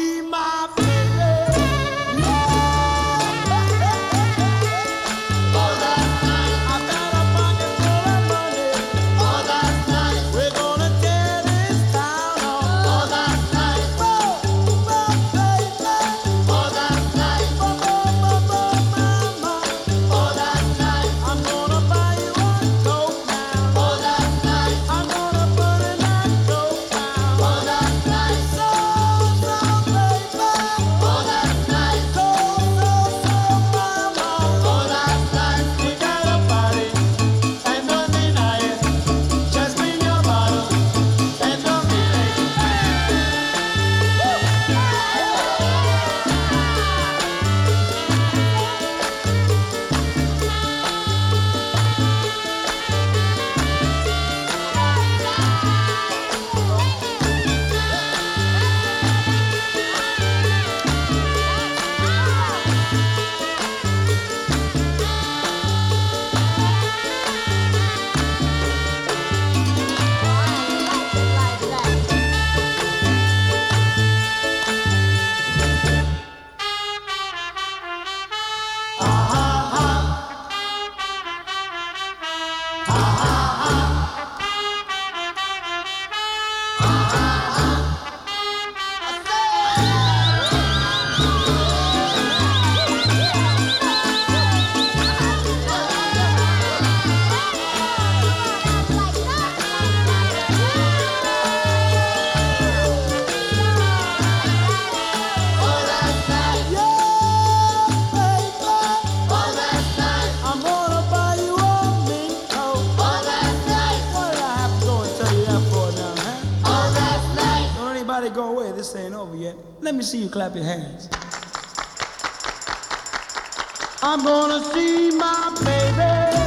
see my baby. Oh, that's nice. I got a pocket full of money. Oh, that's nice. We're gonna tear this town up. Oh, that's nice. Whoa, whoa, baby. Oh, that's nice. Whoa, whoa, whoa, whoa, mama. Oh, that's nice. I'm gonna buy you a coat now. Oh, that's nice. I'm gonna put in that coat now. Oh, that's nice. So, baby. Oh, that's nice. So, mama. Oh, that's nice. We got a party and don't deny it. Just bring your bottle and don't be late. I'm gonna buy you a mink coat. Oh, that's nice. What did I have to go and tell you that for now, huh? Oh, that's nice. Don't anybody go away. This ain't over yet. Let me see you clap your hands. I'm gonna see my baby.